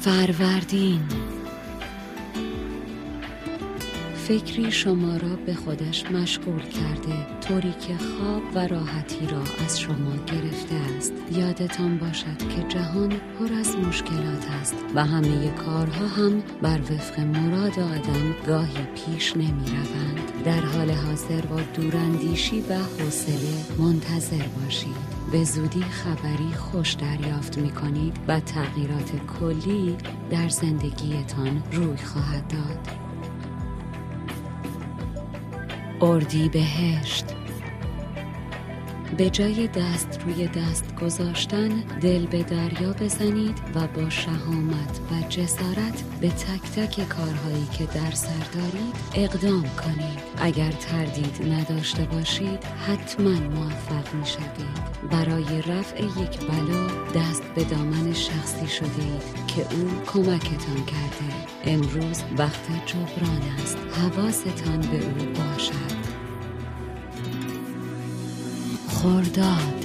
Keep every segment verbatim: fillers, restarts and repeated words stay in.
فروردین. فکری شما را به خودش مشغول کرده، طوری که خواب و راحتی را از شما گرفته است. یادتان باشد که جهان پر از مشکلات است و همه کارها هم بر وفق مراد آدم گاهی پیش نمی روند. در حال حاضر با دوراندیشی و حوصله منتظر باشید. به زودی خبری خوش دریافت می کنید و تغییرات کلی در زندگیتان روی خواهد داد. اردیبهشت. به جای دست روی دست گذاشتن، دل به دریا بزنید و با شهامت و جسارت به تک تک کارهایی که در سر دارید اقدام کنید. اگر تردید نداشته باشید، حتما موفق می شوید. برای رفع یک بلا دست به دامن شخصی شده اید که او کمکتان کرده. امروز وقت جبران است. حواستان به او باشد. خرداد.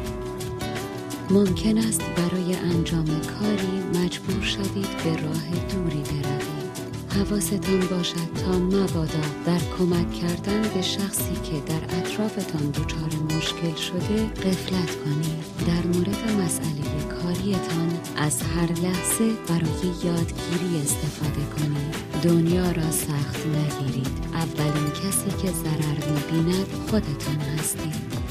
ممکن است برای انجام کاری مجبور شدید به راه دوری بروید. حواستان باشد تا مبادا در کمک کردن به شخصی که در اطرافتان دچار مشکل شده غفلت کنید. در مورد مسئله کاریتان از هر لحظه برای یادگیری استفاده کنید. دنیا را سخت نگیرید. اولین کسی که ضرر می‌بیند خودتان هستید.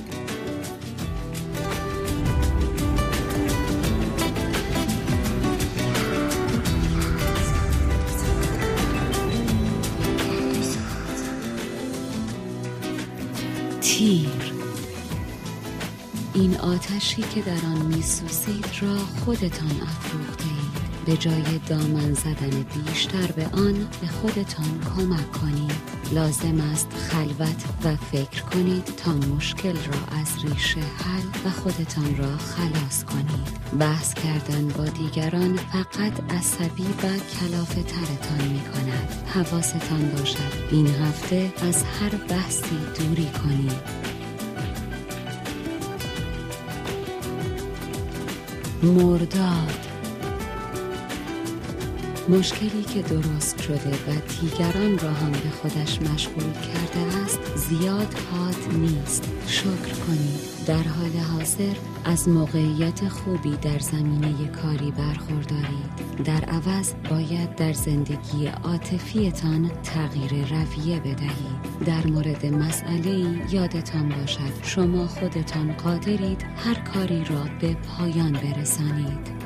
تیر. این آتشی که در آن می‌سوزید را خودتان افروخته اید. به جای دامن زدن بیشتر به آن، به خودتان کمک کنید. لازم است خلوت و فکر کنید تا مشکل را از ریشه حل و خودتان را خلاص کنید. بحث کردن با دیگران فقط عصبی و کلافه ترتان می کند. حواستان باشد این هفته از هر بحثی دوری کنید. مرداد. مشکلی که درست شده و دیگران را هم به خودش مشغول کرده است زیاد حاد نیست. شکر کنید. در حال حاضر از موقعیت خوبی در زمینه کاری برخوردارید. در عوض باید در زندگی عاطفیتان تغییر رویه بدهید. در مورد مسئله‌ای یادتان باشد شما خودتان قادرید هر کاری را به پایان برسانید.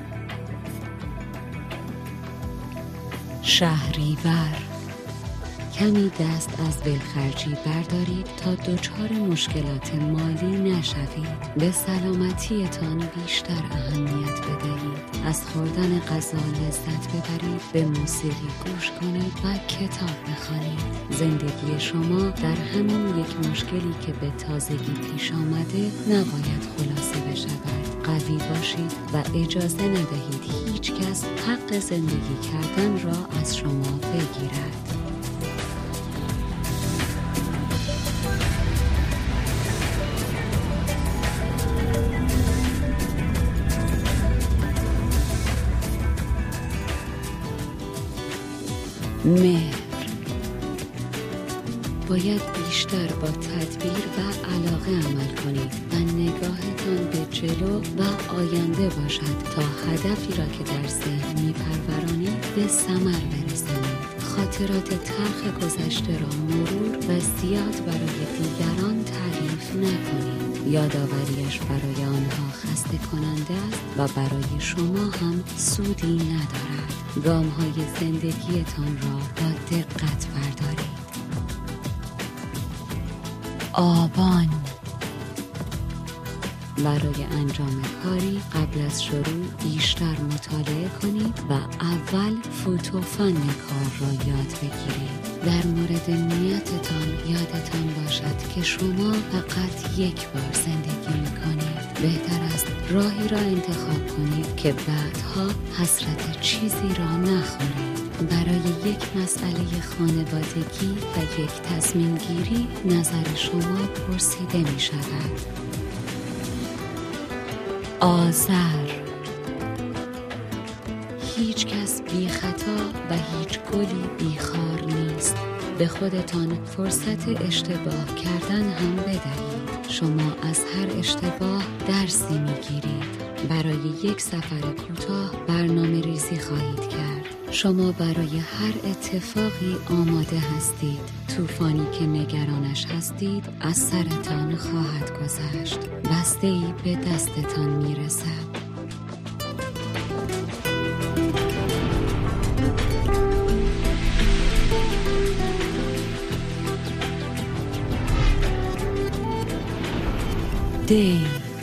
شهریور. کمی دست از ولخرجی بردارید تا دچار مشکلات مالی نشوید. به سلامتیتان بیشتر اهمیت بدهید. از خوردن غذا لذت ببرید، به موسیقی گوش کنید و کتاب بخوانید. زندگی شما در همین یک مشکلی که به تازگی پیش آمده نباید خلاصه بشود. قوی باشید و اجازه ندهید هیچ کس حق زندگی کردن را از شما بگیرد. مهر. باید بیشتر با تدبیر و علاقه عمل کنید و نگاهتان به جلو و آینده باشد تا هدفی را که در ذهن می‌پرورانید به ثمر برسانید. خاطرات تلخ گذشته را مرور و زیاد برای دیگران تعریف نکنید. یادآوریش برای آنها خسته کننده است و برای شما هم سودی ندارد. گام‌های زندگیتان را با دقت بردارید. آبان. برای انجام کاری قبل از شروع بیشتر مطالعه کنید و اول فوت و فن کار را یاد بگیرید. در مورد نیتتان یادتان باشد که شما فقط یک بار زندگی می‌کنید. بهتر است راهی را انتخاب کنید که بعدها حسرت چیزی را نخورید. برای یک مسئله خانوادگی و یک تصمیم گیری نظر شما پرسیده می شود. آذر. هیچ کس بی خطا و هیچ گلی بی خار نیست. به خودتان فرصت اشتباه کردن هم بدهید. شما از هر اشتباه درسی میگیرید. برای یک سفر کوتاه برنامه ریزی خواهید کرد. شما برای هر اتفاقی آماده هستید. طوفانی که نگرانش هستید از سرتان خواهد گذشت. بسته‌ای به دستتان میرسد. دی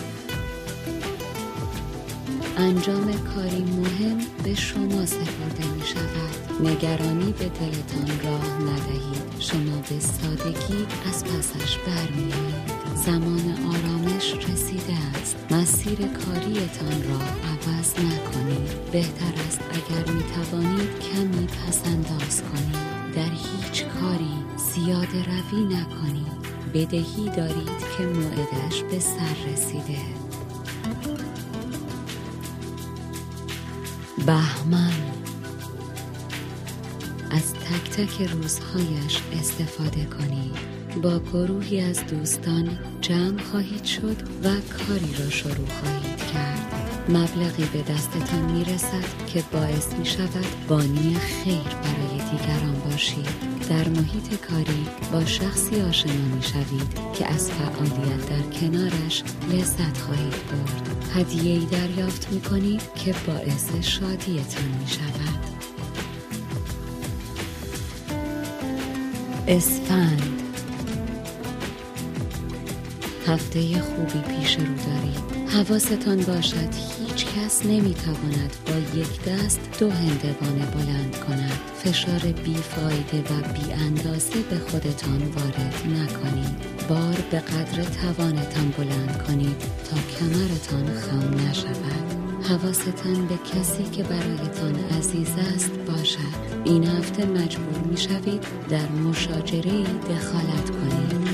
انجام کاری مهم به شما سپرده می شود. نگرانی به دلتان راه ندهید. شما به سادگی از پسش برمی‌آیید. زمان آرامش رسیده است. مسیر کاریتان را عوض نکنید. بهتر است اگر می توانید کمی پس‌انداز کنید. در هیچ کاری زیاده روی نکنید. بدهی دارید که موعدش به سر رسیده. بهمن از تک تک روزهایش استفاده کنید. با گروهی از دوستان جمع خواهید شد و کاری را شروع خواهید کرد. مبلغی به دستتان می رسد که باعث می شود بانی خیر برای دیگران باشید. در محیط کاری با شخصی آشنا می شوید که از فعالیت در کنارش لذت خواهید برد. هدیه‌ای دریافت می کنید که باعث شادیتان می شود. اسفند هفته خوبی پیش رو دارید. حواستان باشد هیچ کس نمیتواند با یک دست دو هندوانه بلند کند. فشار بیفایده و بی اندازه به خودتان وارد نکنید. بار به قدر توانتان بلند کنید تا کمرتان خم نشود. حواستان به کسی که برایتان عزیز است باشد. این هفته مجبور می شوید در مشاجره‌ای دخالت کنید.